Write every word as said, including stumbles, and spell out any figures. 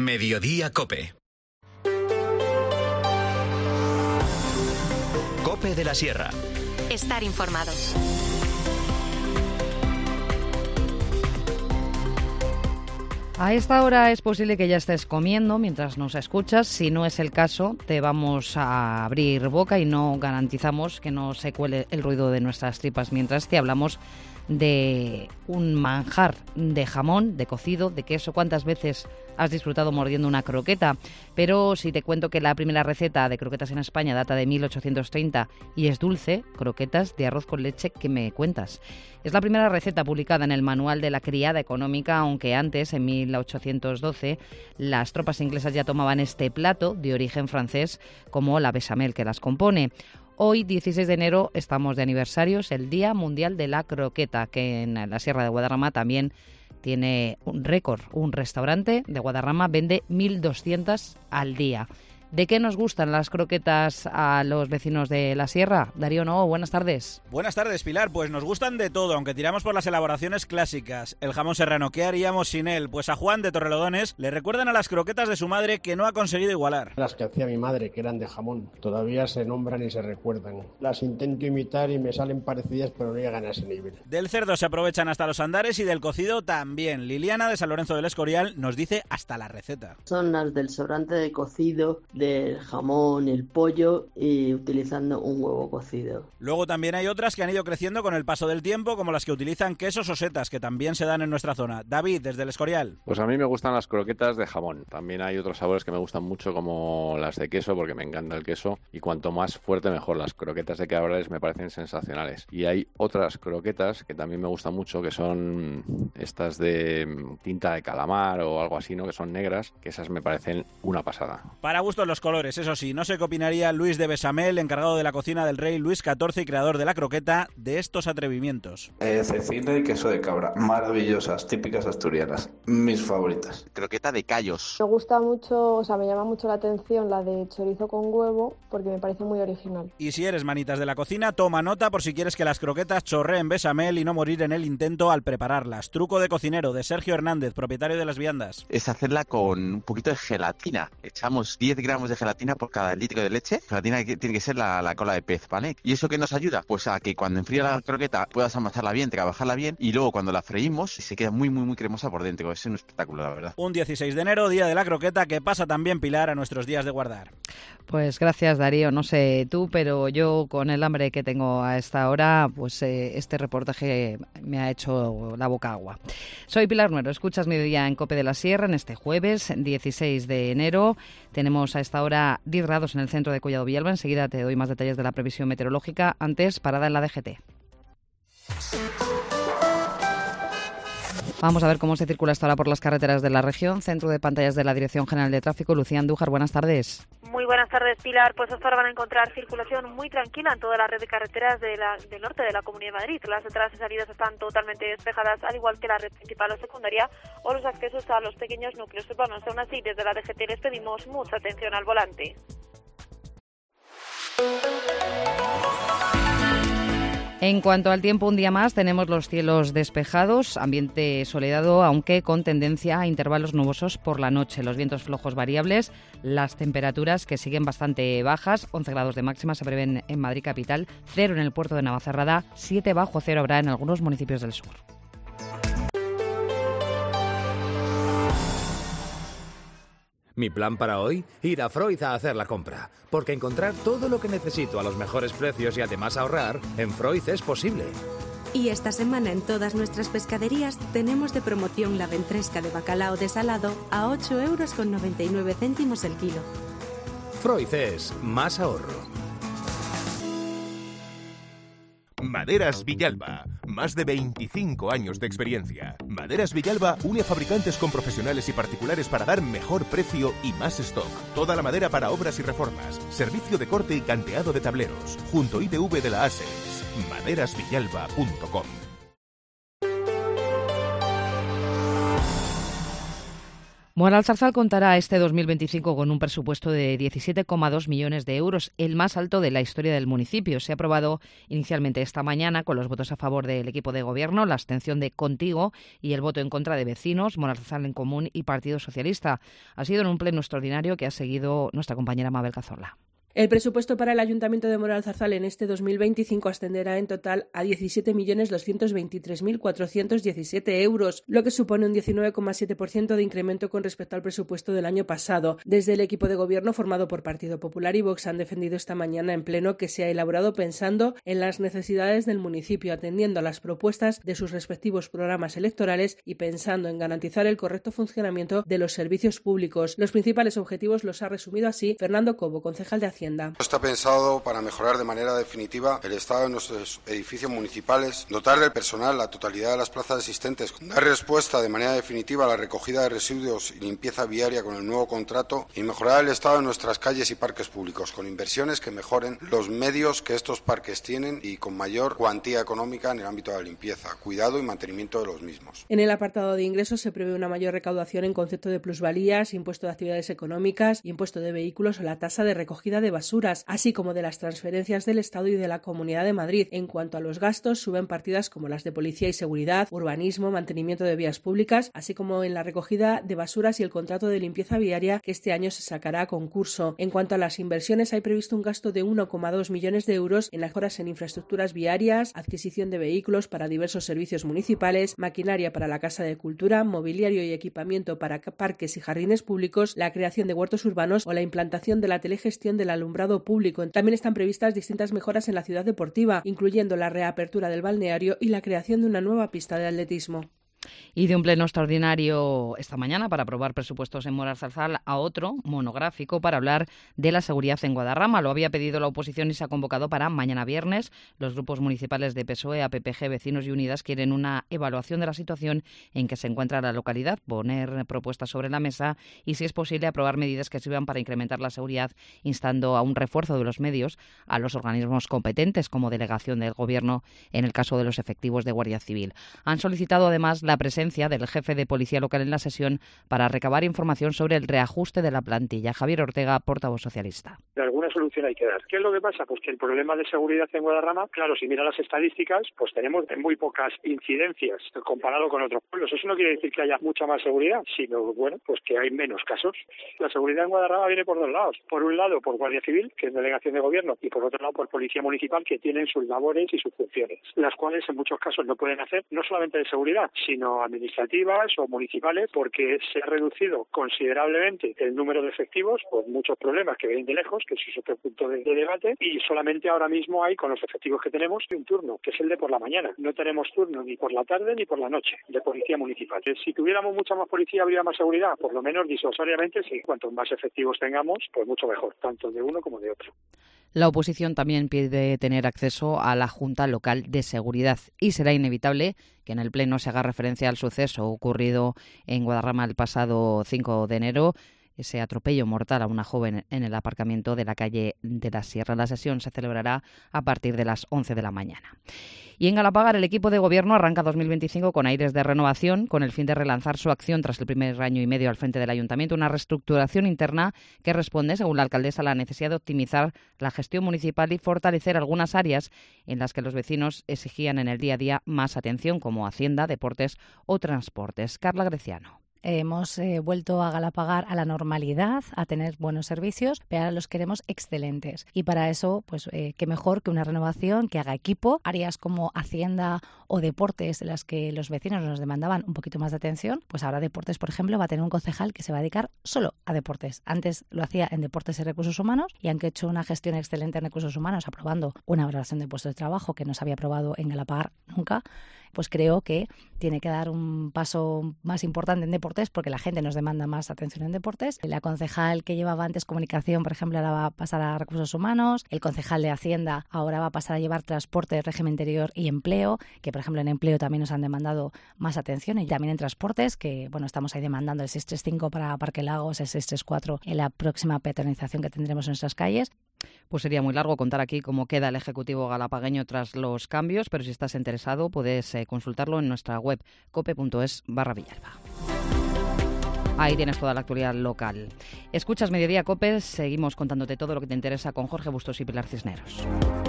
Mediodía COPE. COPE de la Sierra. Estar informados. A esta hora es posible que ya estés comiendo mientras nos escuchas. Si no es el caso, te vamos a abrir boca y no garantizamos que no se cuele el ruido de nuestras tripas mientras te hablamos de un manjar de jamón, de cocido, de queso. ¿Cuántas veces has disfrutado mordiendo una croqueta? Pero si te cuento que la primera receta de croquetas en España data de mil ochocientos treinta y es dulce, croquetas de arroz con leche, ¿qué me cuentas? Es la primera receta publicada en el Manual de la Criada Económica, aunque antes, en mil ochocientos doce, las tropas inglesas ya tomaban este plato de origen francés como la bechamel que las compone. Hoy, dieciséis de enero, estamos de aniversario, es el Día Mundial de la Croqueta, que en la Sierra de Guadarrama también tiene un récord. Un restaurante de Guadarrama vende mil doscientas al día. ¿De qué nos gustan las croquetas a los vecinos de la Sierra? Darío No, buenas tardes. Buenas tardes, Pilar. Pues nos gustan de todo, aunque tiramos por las elaboraciones clásicas. El jamón serrano, ¿qué haríamos sin él? Pues a Juan de Torrelodones le recuerdan a las croquetas de su madre que no ha conseguido igualar. Las que hacía mi madre, que eran de jamón, todavía se nombran y se recuerdan. Las intento imitar y me salen parecidas, pero no llegan a ese nivel. Del cerdo se aprovechan hasta los andares y del cocido también. Liliana de San Lorenzo del Escorial nos dice hasta la receta. Son las del sobrante de cocido, del jamón, el pollo y utilizando un huevo cocido. Luego también hay otras que han ido creciendo con el paso del tiempo, como las que utilizan quesos o setas, que también se dan en nuestra zona. David, desde el Escorial. Pues a mí me gustan las croquetas de jamón. También hay otros sabores que me gustan mucho, como las de queso, porque me encanta el queso. Y cuanto más fuerte, mejor. Las croquetas de cabrales me parecen sensacionales. Y hay otras croquetas que también me gustan mucho, que son estas de tinta de calamar o algo así, ¿no? Que son negras, que esas me parecen una pasada. Para gustos los colores. Eso sí, no sé qué opinaría Luis de Bechamel, encargado de la cocina del rey Luis catorce y creador de la croqueta, de estos atrevimientos. Eh, cecina y queso de cabra, maravillosas, típicas asturianas, mis favoritas. Croqueta de callos. Me gusta mucho, o sea, me llama mucho la atención la de chorizo con huevo, porque me parece muy original. Y si eres manitas de la cocina, toma nota por si quieres que las croquetas chorreen bechamel y no morir en el intento al prepararlas. Truco de cocinero, de Sergio Hernández, propietario de Las Viandas. Es hacerla con un poquito de gelatina. Echamos diez gramos de gelatina por cada litro de leche. Gelatina que tiene que ser la, la cola de pez, ¿vale? ¿Y eso qué nos ayuda? Pues a que cuando enfríe la croqueta puedas amasarla bien, trabajarla bien y luego cuando la freímos se queda muy muy muy cremosa por dentro. Es un espectáculo, la verdad. Un dieciséis de enero, día de la croqueta, que pasa también, Pilar, a nuestros días de guardar. Pues gracias, Darío. No sé tú, pero yo con el hambre que tengo a esta hora, pues eh, este reportaje me ha hecho la boca agua. Soy Pilar Nuero, escuchas Mediodía en COPE de la Sierra en este jueves dieciséis de enero. Tenemos a esta hora diez grados en el centro de Collado Villalba. Enseguida te doy más detalles de la previsión meteorológica. Antes, parada en la D G T. Vamos a ver cómo se circula hasta ahora por las carreteras de la región. Centro de pantallas de la Dirección General de Tráfico, Lucía Andújar, buenas tardes. Muy buenas tardes, Pilar. Pues hasta ahora van a encontrar circulación muy tranquila en toda la red de carreteras de la, del norte de la Comunidad de Madrid. Las entradas y salidas están totalmente despejadas, al igual que la red principal o secundaria o los accesos a los pequeños núcleos urbanos. Aún así, desde la D G T les pedimos mucha atención al volante. En cuanto al tiempo, un día más tenemos los cielos despejados, ambiente soleado, aunque con tendencia a intervalos nubosos por la noche. Los vientos flojos variables, las temperaturas que siguen bastante bajas, once grados de máxima se prevén en Madrid capital, cero en el puerto de Navacerrada, siete bajo cero habrá en algunos municipios del sur. Mi plan para hoy, ir a Freud a hacer la compra, porque encontrar todo lo que necesito a los mejores precios y además ahorrar, en Freud es posible. Y esta semana en todas nuestras pescaderías tenemos de promoción la ventresca de bacalao desalado a ocho euros con noventa y nueve céntimos el kilo. Freud es más ahorro. Maderas Villalba. Más de veinticinco años de experiencia. Maderas Villalba une fabricantes con profesionales y particulares para dar mejor precio y más stock. Toda la madera para obras y reformas. Servicio de corte y canteado de tableros. Junto I T V de la A S E S. maderas villalba punto com. Moral Zarzal contará este dos mil veinticinco con un presupuesto de diecisiete coma dos millones de euros, el más alto de la historia del municipio. Se ha aprobado inicialmente esta mañana con los votos a favor del equipo de gobierno, la abstención de Contigo y el voto en contra de Vecinos, Moral Zarzal en Común y Partido Socialista. Ha sido en un pleno extraordinario que ha seguido nuestra compañera Mabel Cazorla. El presupuesto para el Ayuntamiento de Moral Zarzal en este dos mil veinticinco ascenderá en total a diecisiete millones doscientos veintitrés mil cuatrocientos diecisiete euros, lo que supone un diecinueve coma siete por ciento de incremento con respecto al presupuesto del año pasado. Desde el equipo de gobierno formado por Partido Popular y Vox han defendido esta mañana en pleno que se ha elaborado pensando en las necesidades del municipio, atendiendo a las propuestas de sus respectivos programas electorales y pensando en garantizar el correcto funcionamiento de los servicios públicos. Los principales objetivos los ha resumido así Fernando Cobo, concejal de Hacienda. Está pensado para mejorar de manera definitiva el estado de nuestros edificios municipales, dotar del personal la totalidad de las plazas existentes, dar respuesta de manera definitiva a la recogida de residuos y limpieza viaria con el nuevo contrato y mejorar el estado de nuestras calles y parques públicos con inversiones que mejoren los medios que estos parques tienen y con mayor cuantía económica en el ámbito de la limpieza, cuidado y mantenimiento de los mismos. En el apartado de ingresos se prevé una mayor recaudación en concepto de plusvalías, impuesto de actividades económicas, impuesto de vehículos o la tasa de recogida de basuras, así como de las transferencias del Estado y de la Comunidad de Madrid. En cuanto a los gastos, suben partidas como las de policía y seguridad, urbanismo, mantenimiento de vías públicas, así como en la recogida de basuras y el contrato de limpieza viaria que este año se sacará a concurso. En cuanto a las inversiones, hay previsto un gasto de uno coma dos millones de euros en mejoras en infraestructuras viarias, adquisición de vehículos para diversos servicios municipales, maquinaria para la Casa de Cultura, mobiliario y equipamiento para parques y jardines públicos, la creación de huertos urbanos o la implantación de la telegestión del alumbrado público. También están previstas distintas mejoras en la ciudad deportiva, incluyendo la reapertura del balneario y la creación de una nueva pista de atletismo. Y de un pleno extraordinario esta mañana para aprobar presupuestos en Moral Zarzal a otro monográfico para hablar de la seguridad en Guadarrama. Lo había pedido la oposición y se ha convocado para mañana viernes. Los grupos municipales de P S O E, A P P G, Vecinos y Unidas quieren una evaluación de la situación en que se encuentra la localidad, poner propuestas sobre la mesa y, si es posible, aprobar medidas que sirvan para incrementar la seguridad, instando a un refuerzo de los medios a los organismos competentes como delegación del Gobierno en el caso de los efectivos de Guardia Civil. Han solicitado además la presencia del jefe de policía local en la sesión para recabar información sobre el reajuste de la plantilla. Javier Ortega, portavoz socialista. Alguna solución hay que dar. ¿Qué es lo que pasa? Pues que el problema de seguridad en Guadarrama, claro, si mira las estadísticas, pues tenemos muy pocas incidencias comparado con otros pueblos. Eso no quiere decir que haya mucha más seguridad, sino, bueno, pues que hay menos casos. La seguridad en Guadarrama viene por dos lados. Por un lado, por Guardia Civil, que es delegación de gobierno, y por otro lado, por Policía Municipal, que tienen sus labores y sus funciones, las cuales en muchos casos no pueden hacer, no solamente de seguridad, sino administrativas o municipales, porque se ha reducido considerablemente el número de efectivos por muchos problemas que vienen de lejos, que eso es otro punto de, de debate, y solamente ahora mismo hay, con los efectivos que tenemos, un turno, que es el de por la mañana. No tenemos turno ni por la tarde ni por la noche de policía municipal. Si tuviéramos mucha más policía, habría más seguridad, por lo menos disuasoriamente, sí. Cuanto más efectivos tengamos, pues mucho mejor, tanto de uno como de otro. La oposición también pide tener acceso a la Junta Local de Seguridad y será inevitable que en el Pleno se haga referencia al suceso ocurrido en Guadarrama el pasado cinco de enero, ese atropello mortal a una joven en el aparcamiento de la calle de la Sierra. La sesión se celebrará a partir de las once de la mañana. Y en Galapagar, el equipo de gobierno arranca dos mil veinticinco con aires de renovación, con el fin de relanzar su acción tras el primer año y medio al frente del ayuntamiento, una reestructuración interna que responde, según la alcaldesa, a la necesidad de optimizar la gestión municipal y fortalecer algunas áreas en las que los vecinos exigían en el día a día más atención, como Hacienda, deportes o transportes. Carla Greciano. Hemos eh, vuelto a Galapagar a la normalidad, a tener buenos servicios, pero ahora los queremos excelentes. Y para eso, pues eh, qué mejor que una renovación que haga equipo. Áreas como Hacienda o deportes, de las que los vecinos nos demandaban un poquito más de atención, pues ahora deportes, por ejemplo, va a tener un concejal que se va a dedicar solo a deportes. Antes lo hacía en deportes y recursos humanos, y aunque he hecho una gestión excelente en recursos humanos, aprobando una valoración de puestos de trabajo que no se había aprobado en Galapagar nunca, pues creo que tiene que dar un paso más importante en deportes, porque la gente nos demanda más atención en deportes. La concejal que llevaba antes comunicación, por ejemplo, ahora va a pasar a recursos humanos. El concejal de Hacienda ahora va a pasar a llevar transporte, régimen interior y empleo, que por ejemplo en empleo también nos han demandado más atención, y también en transportes, que bueno, estamos ahí demandando el seiscientos treinta y cinco para Parque Lagos, el seiscientos treinta y cuatro en la próxima peatonalización que tendremos en nuestras calles. Pues sería muy largo contar aquí cómo queda el Ejecutivo galapagueño tras los cambios, pero si estás interesado puedes eh, consultarlo en nuestra web cope punto es barra Villalba. Ahí tienes toda la actualidad local. Escuchas Mediodía COPE, seguimos contándote todo lo que te interesa con Jorge Bustos y Pilar Cisneros.